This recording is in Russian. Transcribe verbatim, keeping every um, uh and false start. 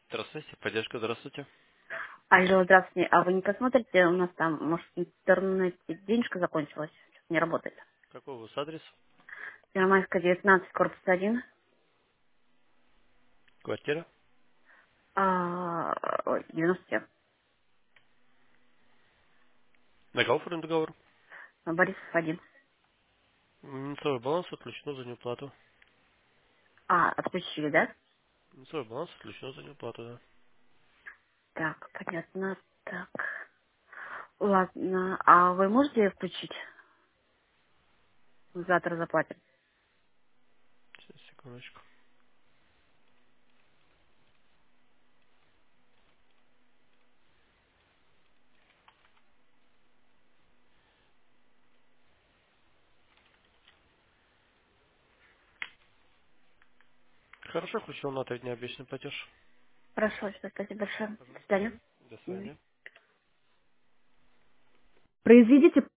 Здравствуйте, поддержка, здравствуйте. Алло, здравствуйте. А вы не посмотрите, у нас там, может, в интернете денежка закончилась, что-то не работает. Какой у вас адрес? Первомайская, девятнадцать, корпус один. Квартира? А, ой, девяносто семь. Договор, договор. Борисов один. Минусовой баланс отключено за неуплату. А, отключили, да? Минусовой баланс отключено за неуплату, да. Так, понятно. Так. Ладно. А вы можете включить? Завтра заплатим. Сейчас, секундочку. Хорошо, включил на три дня обещанный платеж. Хорошо, что, спасибо большое. До Пожалуйста. свидания. Мгм. До Мгм. свидания. Произведите